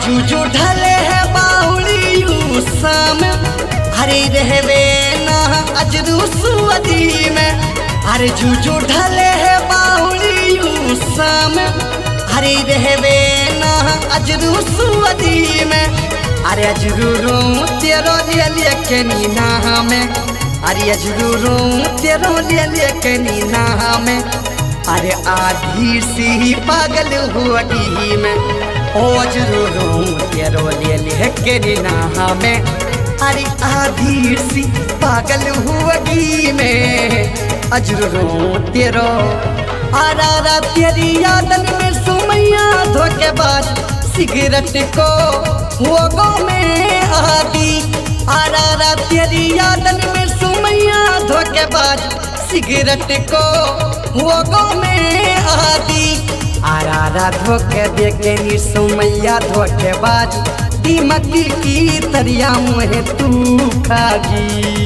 जूजू ढले है बाउली शाम अरे रहवे ना अजरू सुअदी में अरे जूजू ढले है बाउली शाम अरे रहवे ना अजरू सुअदी में अरे अजरू रो तेरो लिए के नीना में अरे अजरू रो तेरो लिए नीना में अरे आधी सी पागल हुआ में ओ अजरू रो तेरो लिए के नीना में अरे आधी सी पागल हुआ में अजरू रो तेरो आरा तेरी यादन में सुमैया धोखेबाज सिगरेट को होगो में आदि आरा तेरी यादन में सुमैया धोखेबाज सिगरेट को होगो में आदि आरा धोखे देके नी सुमैया धोखेबाज दीमकी की तरिया मुहे तू खागी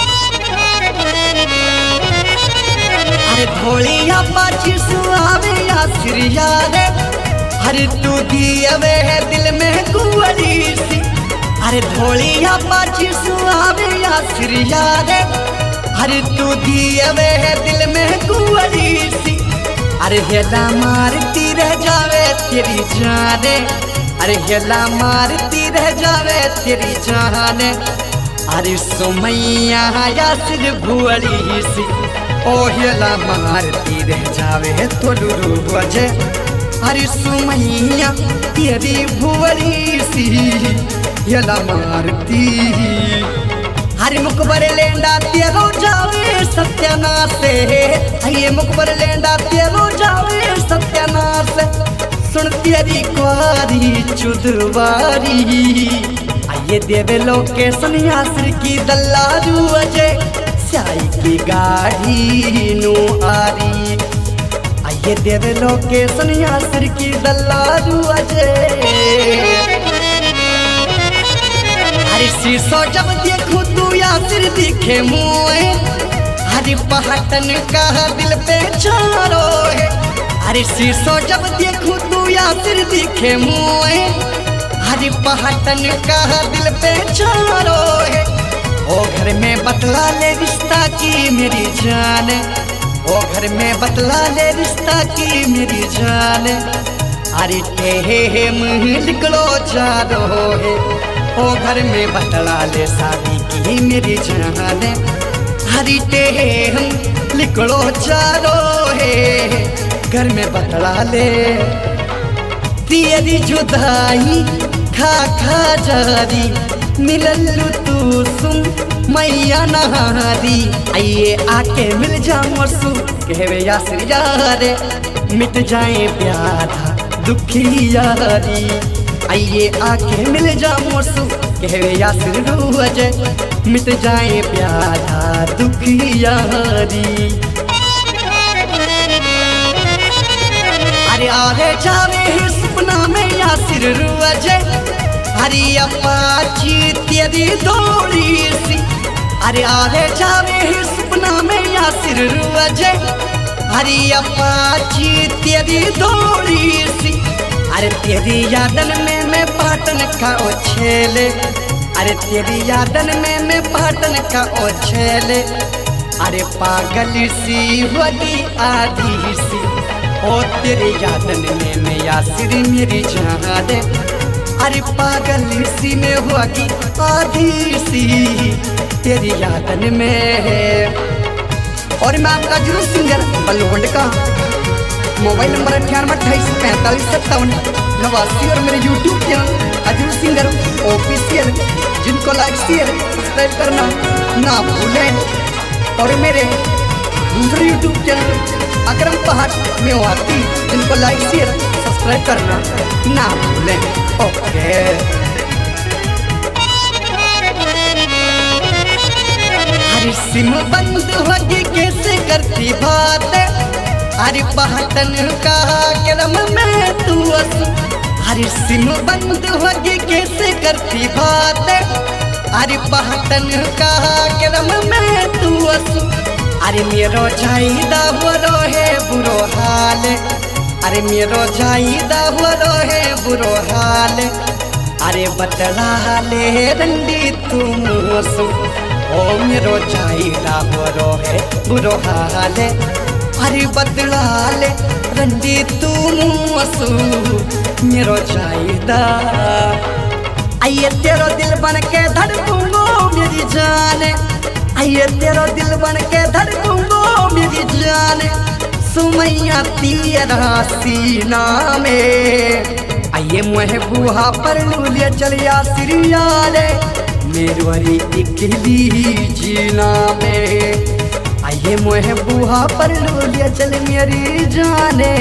अरे धोलिया पाची सुहावे या सिरिया रे अरे तू दियवे है दिल में कुंवरी सी अरे धोलिया पाची सुहावे या सिरिया रे अरे तू दियवे है दिल में कुंवरी सी अरे हेला मारती रह जावे तेरी जाने अरे हेला मारती रह जावे तेरी जाने अरे सुमैया या सिर भुअरी सी ओ हेला मारती रह जावे तो लुरु बजे अरे सुमैया तेरी भुअरी सी हेला मारती अरे मुकबर लेंडा तेरो जावे सत्यानाश ये मुकबर लेंडा तेरो जावे सत्यानाश सुन तेरी कुआरी चुदवारी आइए देवे लोकेशन यासर की दल्लारू अजय स्याई की गाड़ी नु आरी आइए देवे लोकेशन यासर की दल्लारू अजय अरे शीशो जब देखूं तू यासर दिखे मुए हरी पहाटन का दिल पे चारो है अरे शीशो जब देखूं तू यासर दिखे मुए हरी पहाटन का दिल पे चारो है ओ घर में बतला ले रिश्ता की मेरी जान ओ घर में बतला ले रिश्ता की मेरी जान अरे टेहे मुँह निकलो चारो है ओ घर में बतला ले शादी की मेरी जान हरी टेहे निकलो चारो है घर में बतला ले तेरी जुदाई खा खा जारी मिलल तू सुन मैया नहारी आइए आके मिल जा मरसू कहवे यासर यारे मिट जाए प्यार दुखी यारी आइए आके मिल जा मरसू कहवे यासर अजय मिट जाए प्यार दुखी यारी अरे आगे जावे ही सपना में यासर अजय हरी अपाची तेरी दौड़ी सी अरे आगे जावे ही सपना में यासर अजय हरी अपाची तेरी दौड़ी सी अरे तेरी यादन में मैं पाटन का ओ छेले अरे तेरी यादन में मैं पाटन का ओ छेले अरे पागल सी वही आधी सी ओ तेरी यादन में मैं यासर मेरी जान अरे पागल सी में हुआ कि आधी सी तेरी यादन में है। और मैं आपका जरूर सिंगर बलवंड का मोबाइल नंबर 9828455789 और मेरे YouTube channel Ajur singer official जिनको लाइक शेयर सब्सक्राइब करना ना भूलें। और मेरे दूसरे यूट्यूब चैनल अकरम पहाड़ में आती जिनको लाइक शेयर सब्सक्राइब करना ना भूलें। ओके हरी सिम बंद होगी कैसे करती बात हरी पहाटन का करम में तू हरी सिम बंद होगी कैसे करती बात हरी पहाटन का करम में तू अरे मेरो जाइदा बोलो है बुरो हाल अरे मेरो जाइदा बोलो है बुरो हाल अरे बतला ले रंडी तुम सु ओ मेरो चाहिदा बरो है बुरो हाले अरे बतला ले रंडी तुम सु मेरो चाहिदा आइए तेरो दिल बन के धड़कूंगो मेरी जाने आइए तेरो दिल बन के धड़कूंगो मेरी जाने सुमैया तेरा सीना में आइए मुहे बुहा पर लूलिया चलिया सिरियाले मेरी इकली जीना में आइए मुहे बुहा पर लूलिया चल मेरी जाने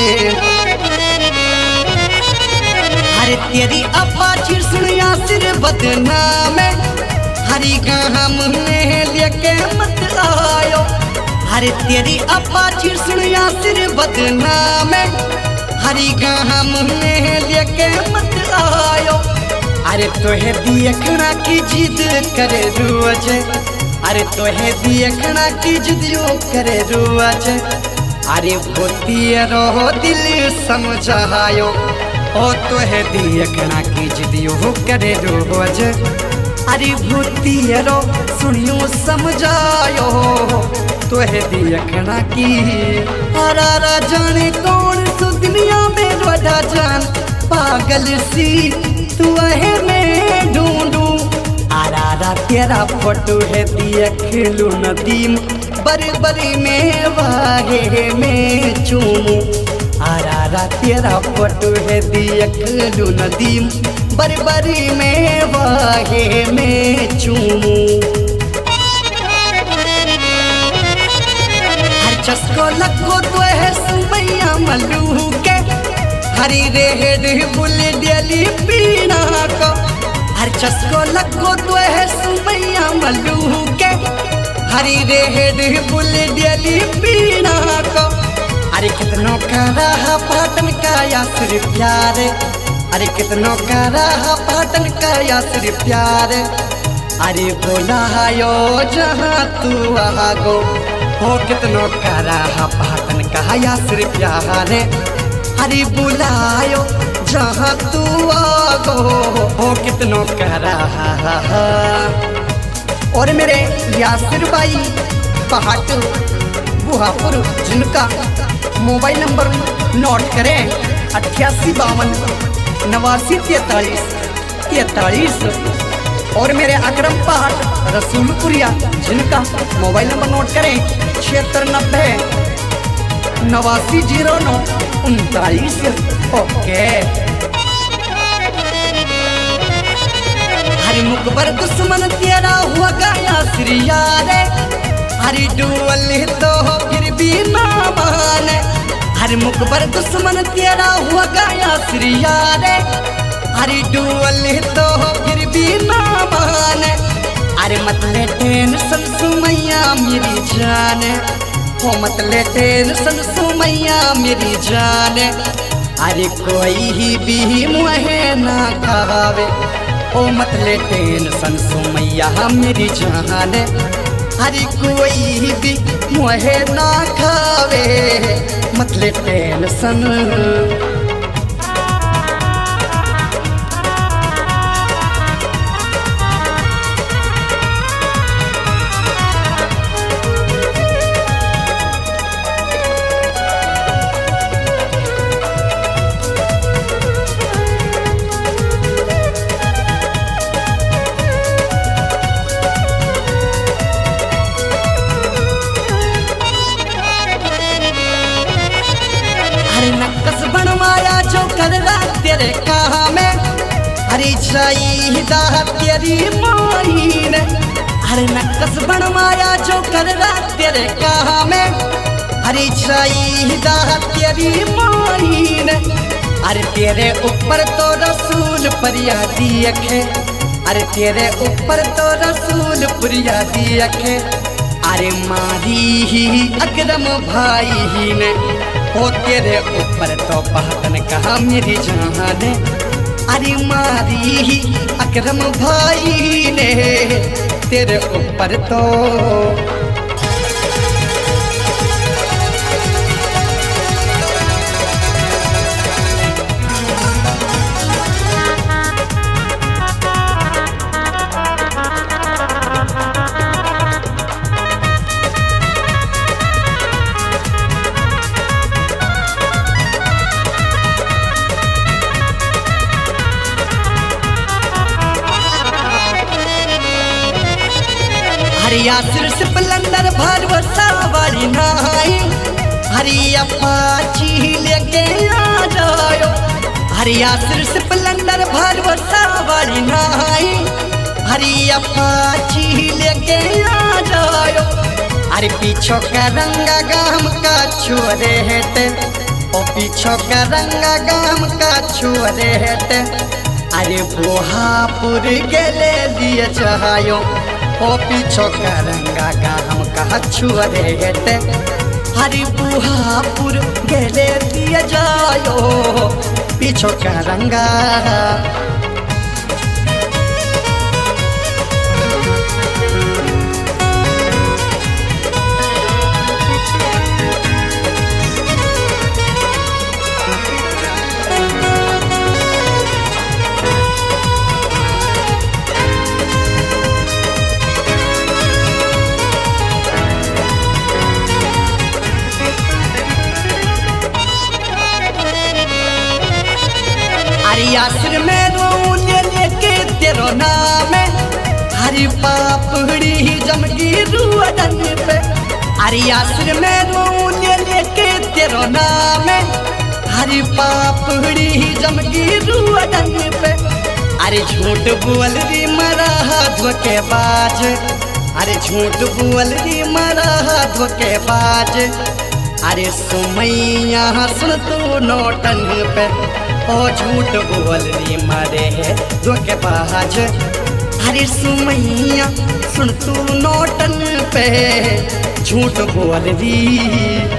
अरे तेरी अपाची सुनिया सिर बदनाम हरी गाम में लेके मत आयो अरे तेरी अपाची सुनिया सिर बदनाम हरी गाम में लेके मत आयो अरे तोहे देखना की जिद करे रोज अरे तोहे देखना की जिद यो करे रोज अरे भूतिया रो दिल समझायो ओ तोहे देखना की जिद यो करे रोज अरे भूतिया रो सुनियो समझायो तोहे देखना की हरारा जाने कौन सु दुनिया में रोड़ा जान पागल सी तू है मैं ढूंढू आरारा तेरा फोटो है देख लू नदीम बरी में वागे में चूमू आरारा तेरा फोटो है देख लू नदीम बरी में वागे में चूमू चस्को लखो तो है सुमैया मल्लू के हरी रेड बुल डेली पीना को हर चस्को लखो तो है सुमैया मल्लू के हरी रेड बुल डेली पीना को अरे कितनों का रहा पाटन का या सिर्फ प्यार अरे कितनों का रहा पाटन का या सिर्फ प्यार अरे बोलायो जहाँ तू आगो हो कितनों करा पाटन कहा या सिर्फ प्यार हरी बुलायो जहाँ तू आगो हो कितनों करा और मेरे यासिर भाई पहाट बुहापुर जिनका मोबाइल नंबर नोट करें 8852 8943 और मेरे अकरम पहाट रसूलपुरिया जिनका मोबाइल नंबर नोट करें 7690 8909 ओके हरी मुकबर दुश्मन तेरा हुआ गाया श्रिया रे हरी डुअल तो फिर भी ना माने हरी मुकबर दुश्मन तेरा हुआ गाया श्रिया रे हरी डुअल तो फिर भी ना माने अरे मत ले टेंशन सुमैया मेरी जान हो मत ले टेंशन सुमैया मेरी जान अरे कोई भी मुहे ना खावे ओ मत ले टेंशन सुमैया मेरी जान अरे कोई भी मुहे ना खावे मत ले टेंशन नक्कस बनवाया जो कर रहा तेरे कहा में हरी चाहिदा तेरी माई ने हरे नक्कस बनवाया जो कर रहा तेरे कहा में हरी चाहिदा तेरी माई ने अरे तेरे ऊपर तो रसूल फरियादी अखे अरे तेरे ऊपर तो रसूल फरियादी अखे अरे मारी ही अकरम भाई ही ने हो तेरे ऊपर तो पाटन कहा मेरी जान अरे मारी ही अकरम भाई ने तेरे ऊपर तो अरे यासिर से पलंदर भरवसा वाली नाई हरी अपाची लेके आ जायो। अरे यासिर से पलंदर भरवसा वाली नाई हरी अपाची लेके आ जायो। अरे पीछो का रंगा गाम का छोरे हेते ओ पीछो का रंगा गाम का छोरे हेते अरे बोहापुर गेले दिए चाहो ओ पीछो का रंगा गाम का छोरे हेते अरे बोहापुर गेले दिए जायो पीछो का रंगा। यासिर में रो लेके तेरो नाम हरी पापड़ी जमगी रुअन पे। अरे यासिर में रो लेके तेरो नाम हरी पापड़ी जमगी रुअन पे। अरे झूठ बोल री मरा धोखे बाज अरे झूठ बोल री मरा धोखे बाज। अरे सुमैया सुन तू नोटन पे ओ झूठ बोल री मरे है धोखेबाज। अरे सुमैया सुन तू नोटन पे झूठ बोल री।